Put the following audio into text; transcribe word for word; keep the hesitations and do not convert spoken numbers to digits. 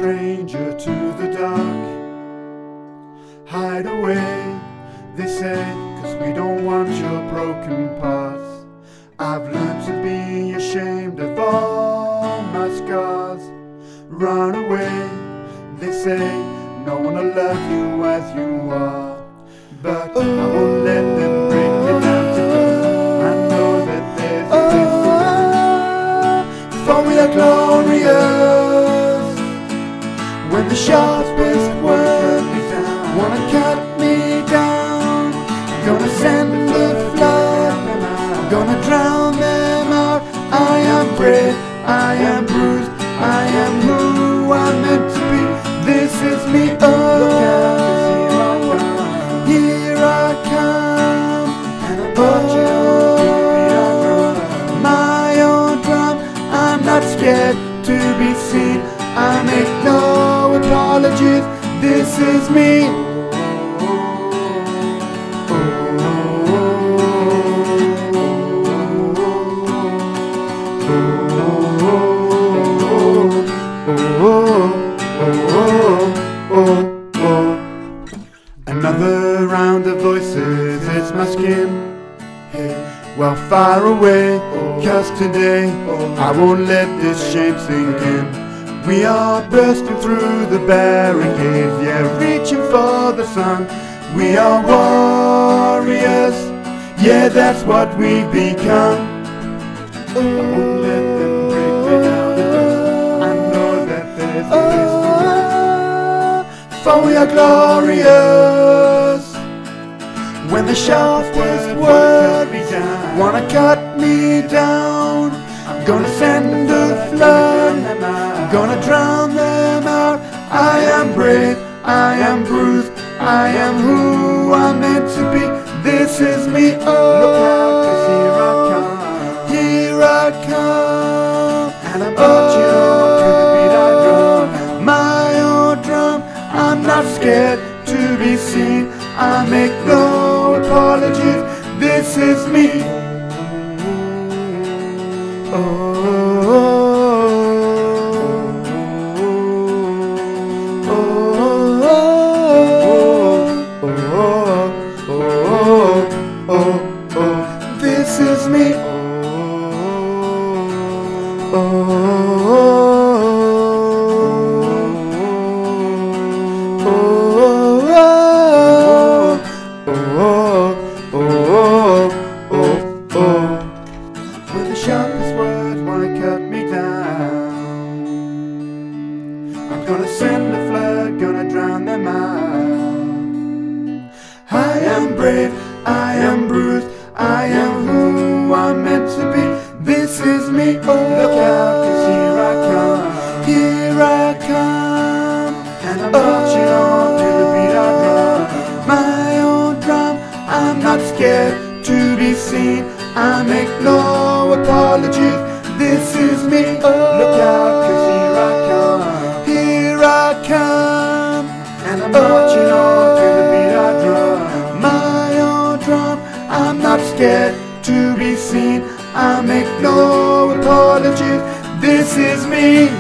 stranger to the dark. Hide away, they say, 'cause we don't want your broken parts. I've learned to be ashamed of all my scars. Run away, they say, no one will love you as you are. But I won't let them break me down, because I know that there's a difference. For we are glorious. When the sharpest words wanna cut me down, gonna send the flood, gonna drown them out. I am brave, I am bruised, I am who I'm meant to be. This is me, oh, here I come, oh, my own drum. I'm not scared to be seen, I make no apologies. This is me. Another round of voices, it's my skin. Hey, well, far away, 'cause today I won't let this shame sink in. We are bursting through the barricades, yeah, reaching for the sun. We are warriors, yeah, that's what we've become. I won't let them break me down, because I know that there's a difference. For we are glorious. When the sharpest word wanna cut me down, I'm gonna send the flood, I'm gonna drown them out. I am brave, I am bruised, I am who I'm meant to be. This is me, oh, look out, 'cause here I come, here I come, and I'm marching on to the beat I drum. My own drum, I'm not scared to be seen, I make no apologies. This is me. Oh, oh, oh, oh, oh, oh, this is me. Oh, when the sharpest words wanna cut me down, I'm gonna send the flood, gonna drown them out. I am brave, I am bruised, I am who I'm meant to be. This is me, oh, look out, 'cause here I come, here I come, and I'm marching on to the beat I drum. My own drum, I'm not scared to be seen, I make no apologies. This is me, oh, look out, 'cause here I come, here I come, and I'm marching on to the beat I drum. My own drum, I'm not scared to be seen, I make no apologies. This is me.